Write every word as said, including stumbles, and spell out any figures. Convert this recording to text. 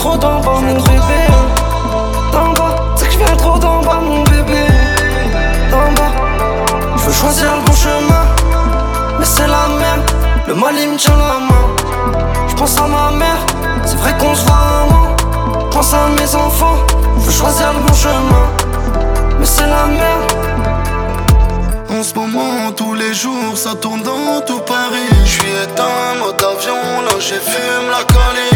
trop d'en bas mon bébé. D'en bas, c'est que je viens trop d'en bas mon bébé. D'en bas, je veux choisir le bon chemin, mais c'est la merde. Le mal il me tient la main. Je pense à ma mère, c'est vrai qu'on se voit un an. Pense à mes enfants, je veux choisir le bon chemin, mais c'est la merde. En ce moment, tous les jours, ça tourne dans tout Paris. J'suis éteint, mode avion, là j'ai fume la cali.